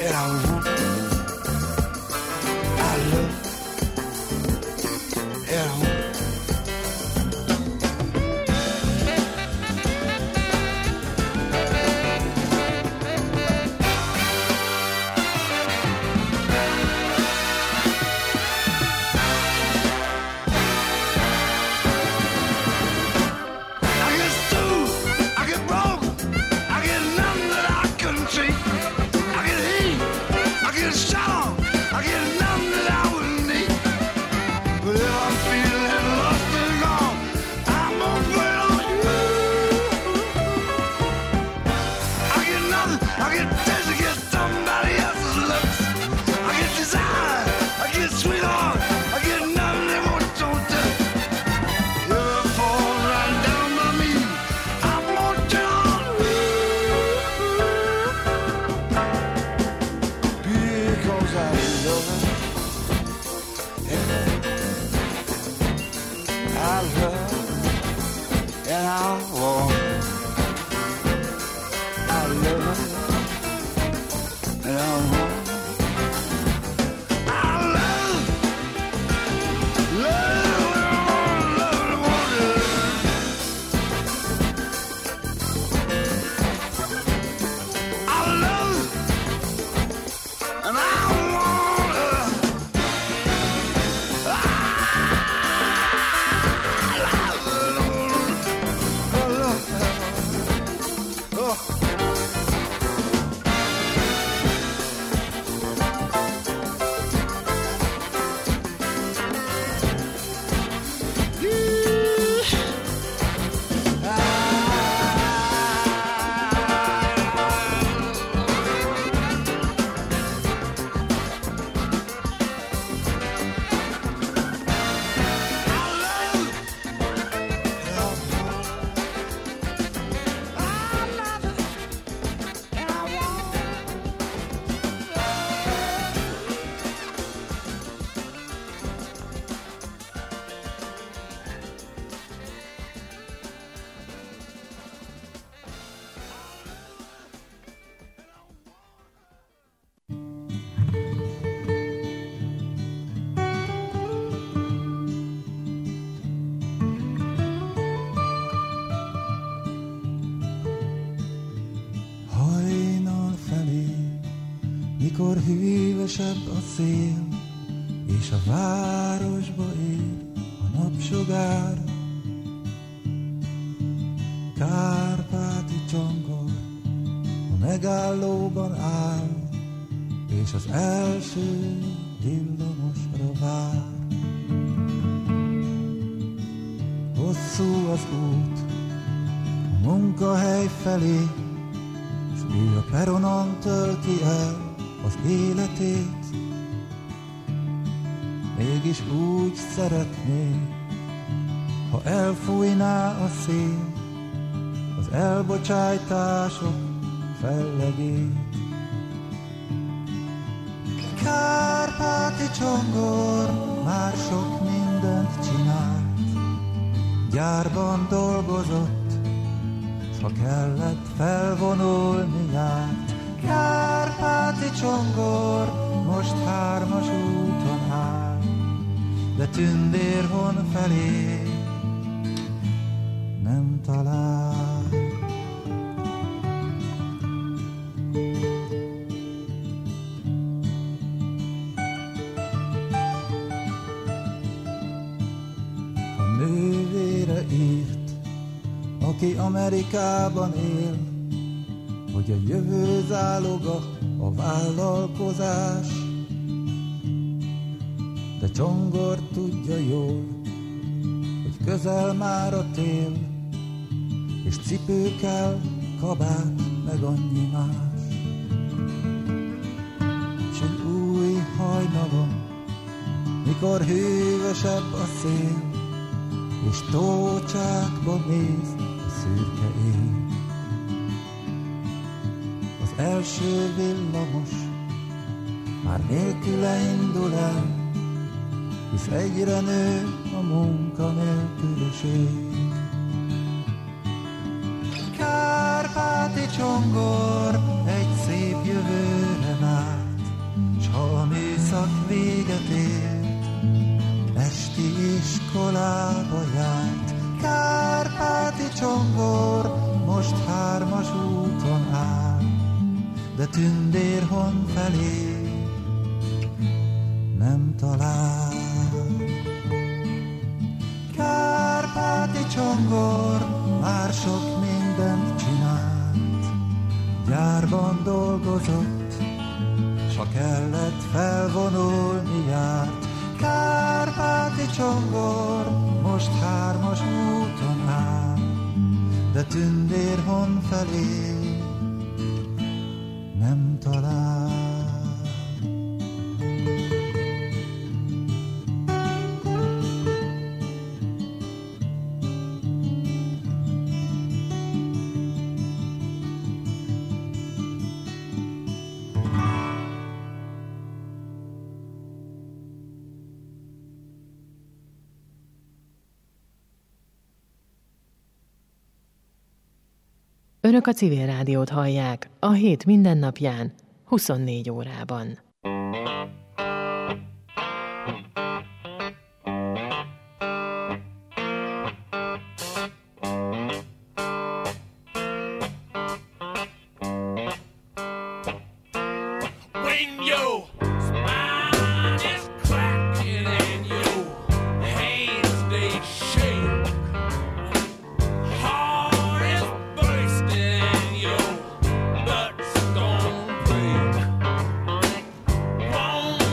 Mikor hűvösebb a szél, és a városba ér a napsugár, kárpáti csongor a megállóban áll, és az első villamosra vár. Hosszú az út a munkahely felé, s ő a peronon tölti el az életét. Mégis úgy szeretné, ha elfújná a szél az elbocsájtások fellegét. Kárpáti csongor már sok mindent csinált, gyárban dolgozott, s ha kellett felvonulni járt. Kárpáti csongor most 3-as úton áll, de Tündérhon felé nem talál. A nővére írt, aki Amerikában él, hogy a jövő záloga a vállalkozás, de Csongor tudja jól, hogy közel már a tél, és cipő kell, kabát, meg annyi más. S egy új hajnalon, mikor hűvösebb a szél, és tócsákba néz a szürke ég, az első villamos már nélküle indul el, hisz egyre nő a munkanélküliség. Kárpáti csongor egy szép jövőre vár, véget ért, esti iskolába járt. Kárpáti csongor most 3-as úton áll, de tündér honfelé nem talál. Kárpáti csongor már sok mindent csinált, gyárban dolgozott, s ha kellett felvonulni járt. Kárpáti csongor most 3-as úton áll, de tündér honfelé nem talál. Önök a Civil Rádiót hallják a hét mindennapján, 24 órában. Won't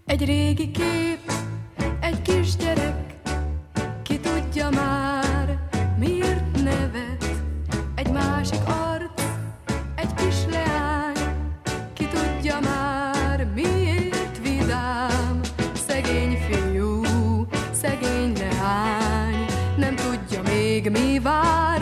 Egy régi kép, egy kisgyerek, ki tudja már, miért nevet. Egy másik arc, egy kis leány, ki tudja már, miért vidám. Szegény fiú, szegény leány, nem tudja még, mi vár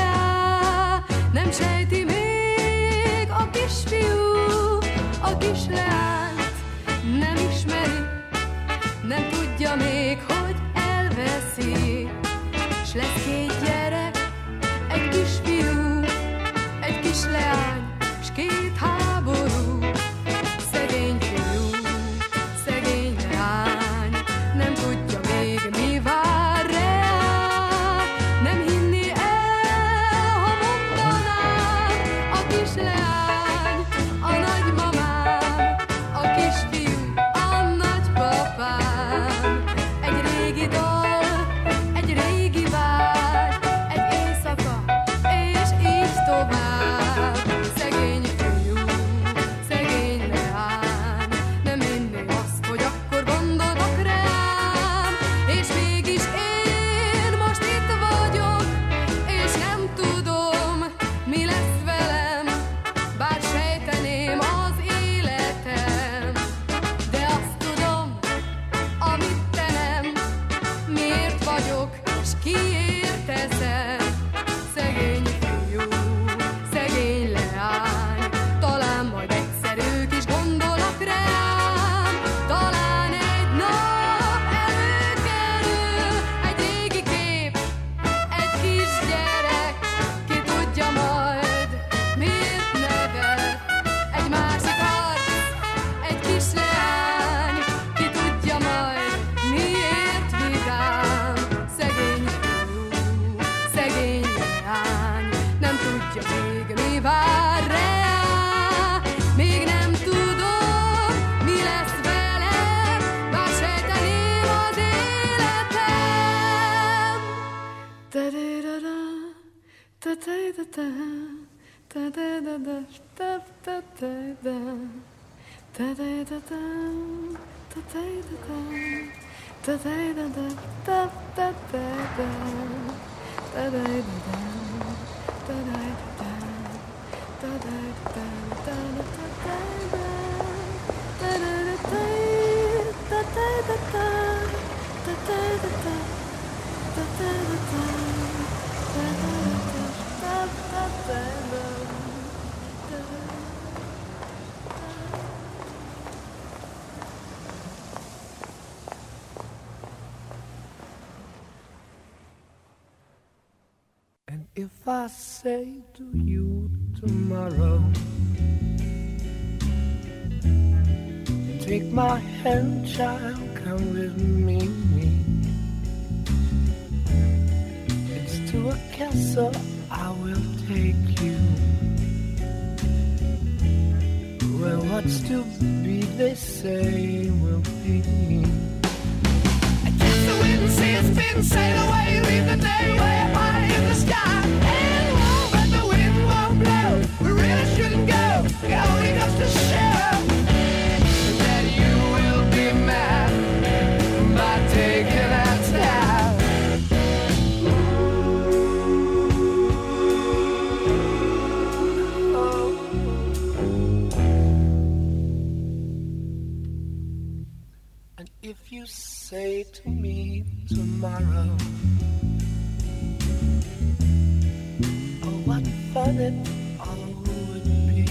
rá. Nem sejti még a kisfiú, a kis leányt nem ismeri, nem tudja még, hogy elveszi. S lesz két gyerek, egy kisfiú, egy kis leány, s két háború. Szegény fiú, szegény leány, nem tudja még, mi vár rá. Nem hinni el, ha mondanám, a kis leány, a nagymamám, a kisfiú, a nagypapám. Egy régi dal, egy régi vágy, egy éjszaka, és így tovább. Szegény fiú, szegény leány, nem hinné azt, hogy akkor gondolnak rám. És mégis én most itt vagyok, és nem tudom, mi lesz velem. Bár sejteném az életem, de azt tudom, amit te nem. Miért vagyok, s kiért teszem? Szegény fiú, szegény leány, talán majd egyszer ők is gondolnak rám. Talán egy nap előkerül egy régi kép, egy kisgyerek, ki tudja majd, miért nevet. Egy másik arc, egy kis leány, ki tudja majd, miért vidám. Szegény fiú, szegény leány, nem tudja még, mi vár rá. Még nem tudom, mi lesz velem, bár sejteném az életem. Ta-da-da-da, ta-ta-da-da, ta-da-da-da, ta-ta-da-da, ta-da-da-da, ta-ta-da-da, ta-ta-da-da, ta-ta-da-da, ta-da-da-da, And if I say to you tomorrow, take my hand, child, come with me. It's to a castle I will take you, where what's to be, they say, will be. I kiss the wind and see it spin, sail away, leave the day way up high in the sky. And won't, but the wind won't blow. We really shouldn't go. It only goes to show that you will be mad by taking that step. And if you say to me tomorrow, oh, what fun it all would be,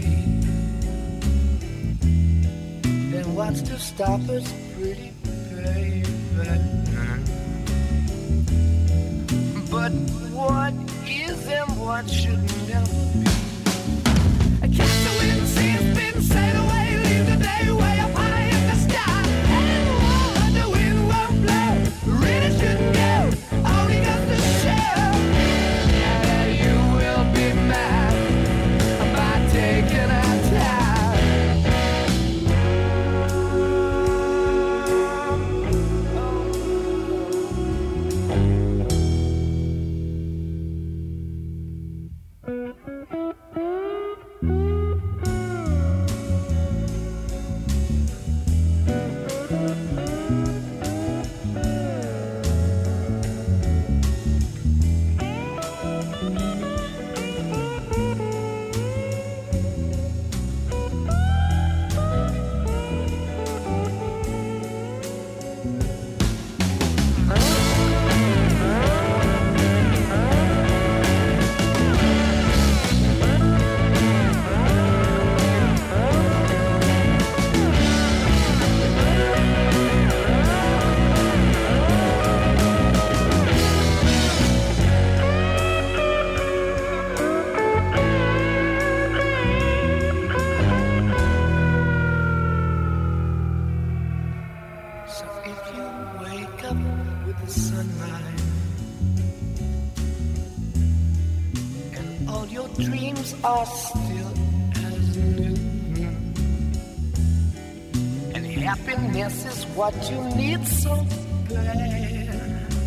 then what's to stop us, pretty baby? But what is and what should never be? I kiss the wind and see it spin, sail away, leave the day way up high in the sky. And won't, but the wind won't blow. We really shouldn't go. Only goes to show that you will be mad by taking our time. dreams are still as new. And happiness is what you need so bad.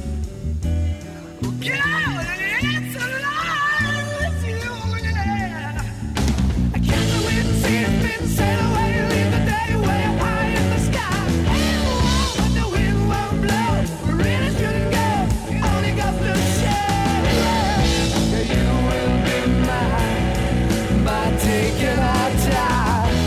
Girl, it's alive with you, yeah. I can't wait to see it been sail away, leave the day way up high in the sky. And when the wind won't blow, we really shouldn't go. You only got to share, yeah. You will be mine by taking our time.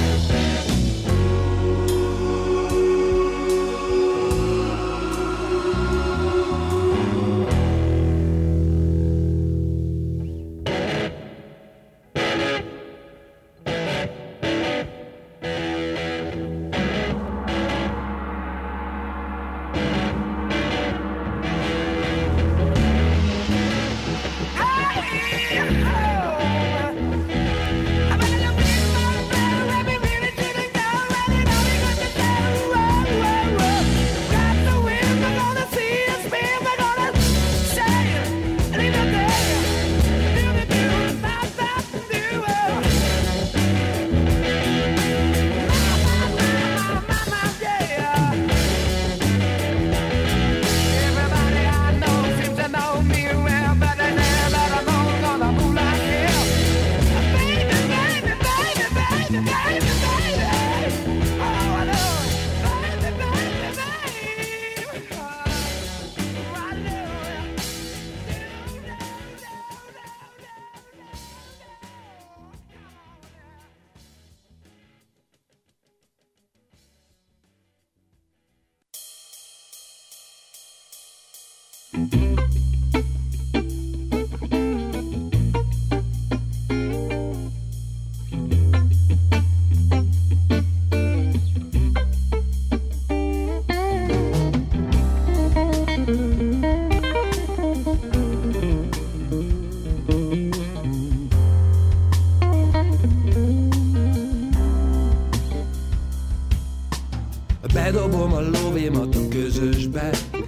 Bedobom a lóvémat a közösbe,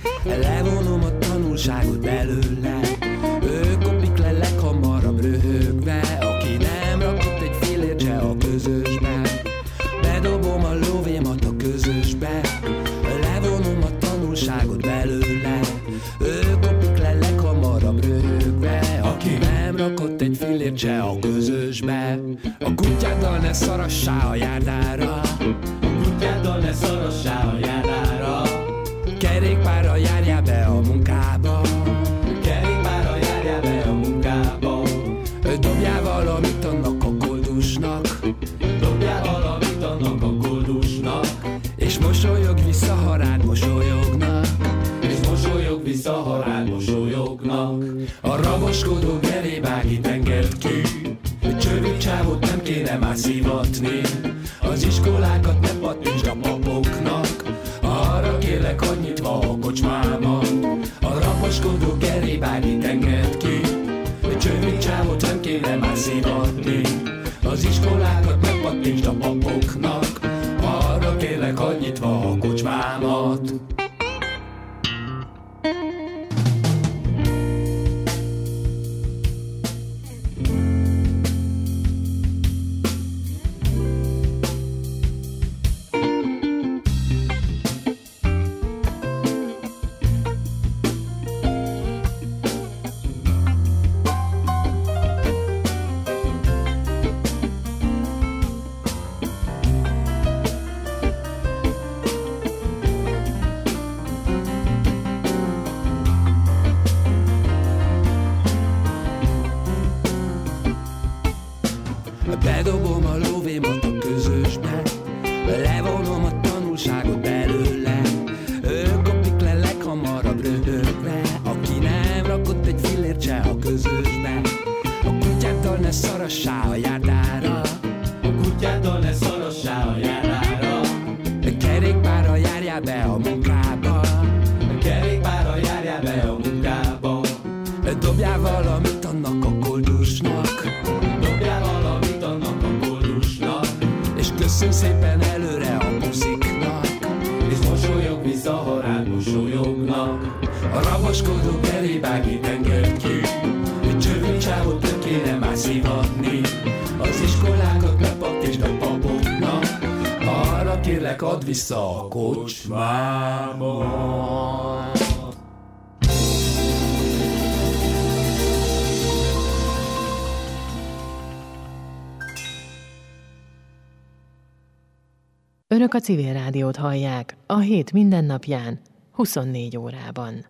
levonom a tanulságot belőle. Ő kopik le leghamarabb röhögve, aki nem rakott egy fillért se a közösbe. Bedobom a lóvémat a közösbe, levonom a tanulságot belőle. Ő kopik le leghamarabb röhögve, aki nem rakott egy fillért se a közösbe. A kutyáddal ne szarassá a járdára, kutyáddal ne szarassá a járdára. Kerékpárral járjál be a munkába, kerékpárral járjál be a munkába. Dobjál valamit annak a koldusnak, dobjál valamit annak a koldusnak. És mosolyog vissza, ha rád mosolyognak, és mosolyog vissza, ha rád mosolyognak. A raboskodó gerébágit engedd ki, csövű csávot nem kéne már szivatni. Az iskolákat ne pattintsd a papoknak, arra kérlek, hadd nyitva a kocsmámat. A raposkodó gerébágit engedd ki, csövű csávot nem kéne már szivatni. Az iskolákat ne pattintsd a papoknak, arra kérlek, hadd nyitva a kocsmámat. Bedobom a lóvémat a közösbe, levonom a tanulságot belőle. Ő kopik le leghamarabb röhögve, aki nem rakott egy fillért se a közösbe. A kutyáddal ne szarassá a járdára, a kutyáddal ne szarassá a járdára. Kerékpárral járjál be a munkába, kerékpárral járjál be a munkába. Dobjál valamit annak a koldusnak, dobjál valamit annak a koldusnak. És köszönj szépen előre a busziknak, és mosolyog vissza, ha rád mosolyognak. A raboskodó gerébágit engedd ki, egy csövű csávot nem kéne már szivatni. járni. Az iskolákat lepattisd a papoknak, arra kérlek add vissza a kocsmába. Önök a Civil Rádiót hallják a hét mindennapján, 24 órában.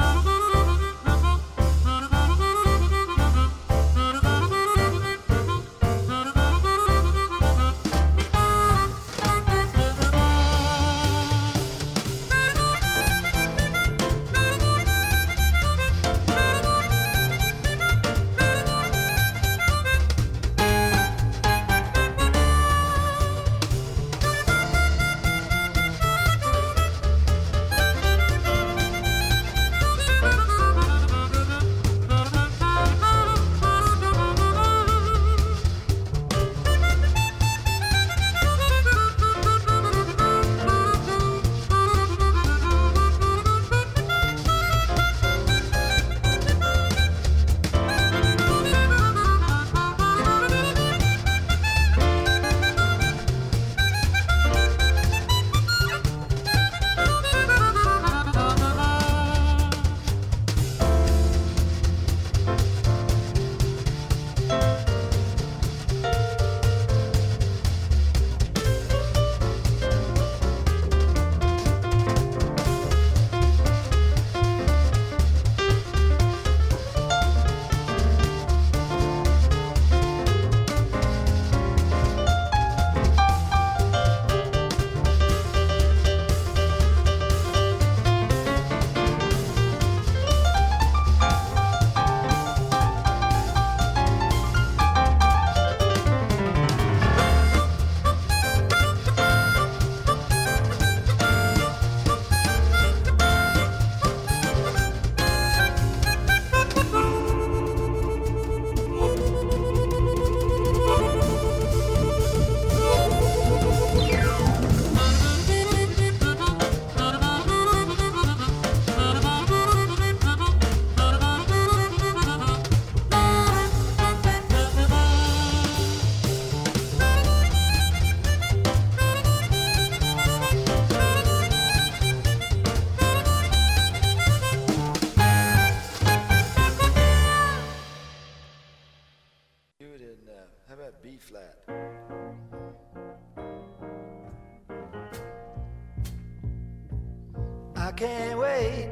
I can't wait.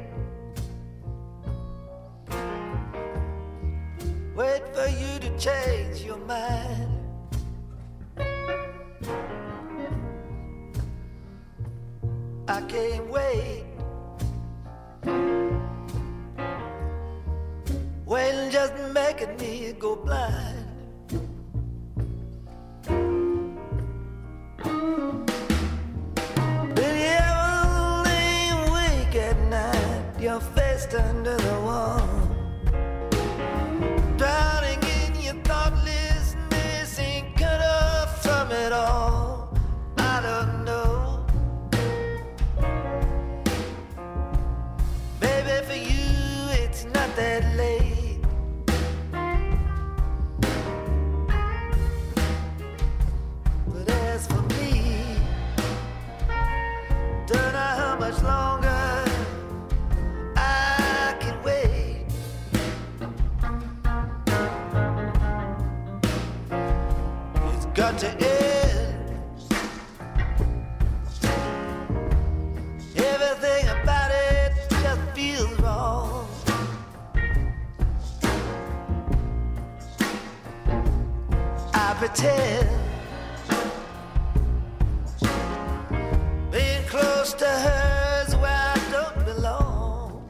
Wait for you to change your mind. I can't wait. Waiting just making me go blind. Your face under the wall, drowning in your thoughtlessness, ain't cut off from it all. I don't know, maybe for you it's not that late, but as for me, don't know how much longer got to end. Everything about it just feels wrong. I pretend being close to her is where I don't belong.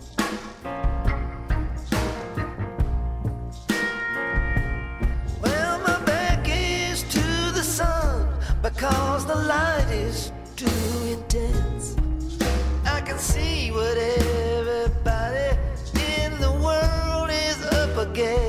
Well, my back is to the sun because the light is too intense. I can see what everybody in the world is up against.